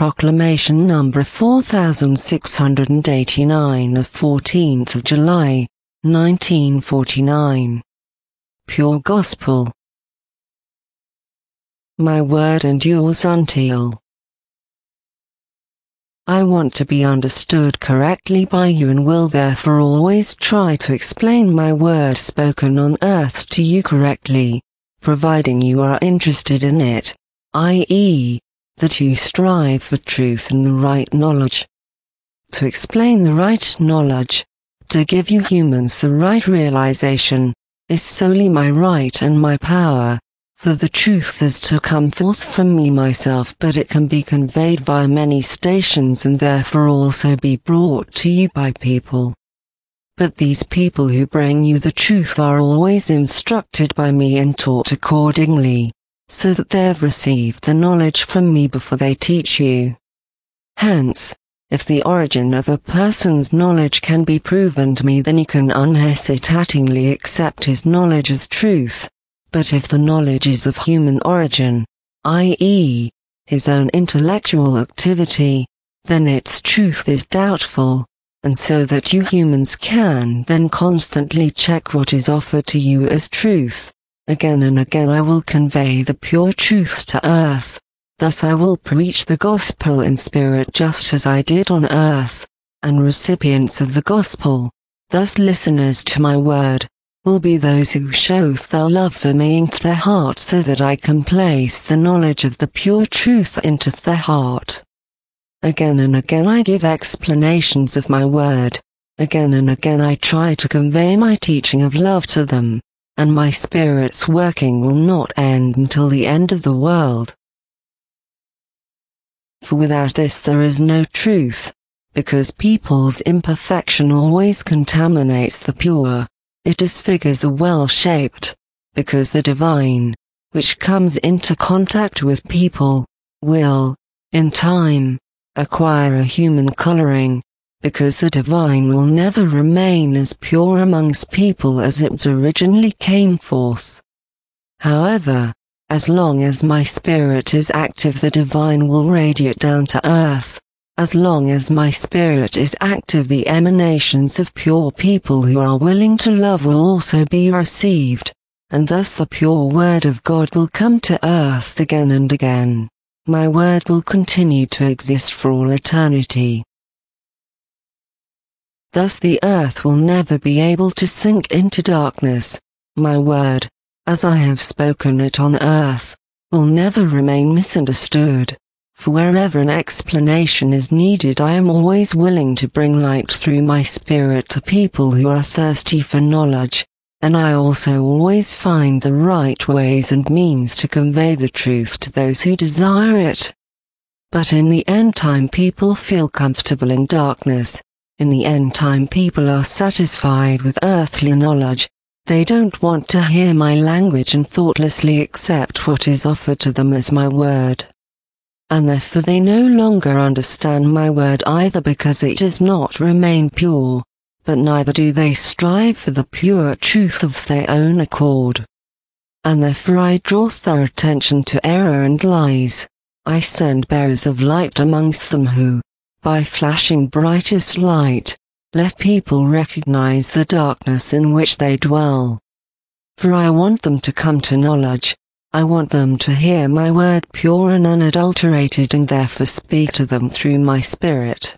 Proclamation number 4689 of 14th of July, 1949. Pure Gospel. My word endures until. I want to be understood correctly by you and will therefore always try to explain my word spoken on earth to you correctly, providing you are interested in it, i.e., that you strive for truth and the right knowledge. To explain the right knowledge, to give you humans the right realization, is solely my right and my power, for the truth is to come forth from me myself, but it can be conveyed via many stations and therefore also be brought to you by people. But these people who bring you the truth are always instructed by me and taught accordingly, so that they have received the knowledge from me before they teach you. Hence, if the origin of a person's knowledge can be proven to me, then you can unhesitatingly accept his knowledge as truth. But if the knowledge is of human origin, i.e., his own intellectual activity, then its truth is doubtful, and so that you humans can then constantly check what is offered to you as truth. Again and again I will convey the pure truth to earth, thus I will preach the gospel in spirit just as I did on earth, and recipients of the gospel, thus listeners to my word, will be those who show their love for me into their heart so that I can place the knowledge of the pure truth into their heart. Again and again I give explanations of my word, again and again I try to convey my teaching of love to them, and my spirit's working will not end until the end of the world. For without this there is no truth, because people's imperfection always contaminates the pure, it disfigures the well-shaped, because the divine, which comes into contact with people, will, in time, acquire a human coloring, because the divine will never remain as pure amongst people as it originally came forth. However, as long as my spirit is active, the divine will radiate down to earth. As long as my spirit is active, the emanations of pure people who are willing to love will also be received, and thus the pure word of God will come to earth again and again. My word will continue to exist for all eternity. Thus the earth will never be able to sink into darkness. My word, as I have spoken it on earth, will never remain misunderstood. For wherever an explanation is needed, I am always willing to bring light through my spirit to people who are thirsty for knowledge, and I also always find the right ways and means to convey the truth to those who desire it. But in the end time people feel comfortable in darkness. In the end time people are satisfied with earthly knowledge. They don't want to hear my language and thoughtlessly accept what is offered to them as my word. And therefore they no longer understand my word either, because it does not remain pure, but neither do they strive for the pure truth of their own accord. And therefore I draw their attention to error and lies. I send bearers of light amongst them who, by flashing brightest light, let people recognize the darkness in which they dwell. For I want them to come to knowledge. I want them to hear my word pure and unadulterated, and therefore speak to them through my spirit.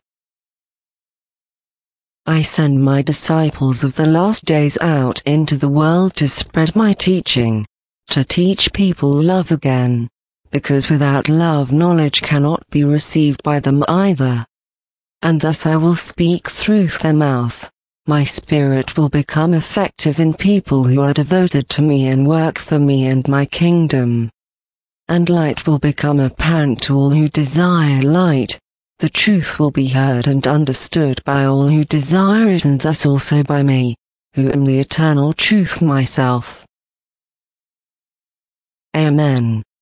I send my disciples of the last days out into the world to spread my teaching, to teach people love again, because without love knowledge cannot be received by them either. And thus I will speak through their mouth. My spirit will become effective in people who are devoted to me and work for me and my kingdom. And light will become apparent to all who desire light. The truth will be heard and understood by all who desire it, and thus also by me, who am the eternal truth myself. Amen.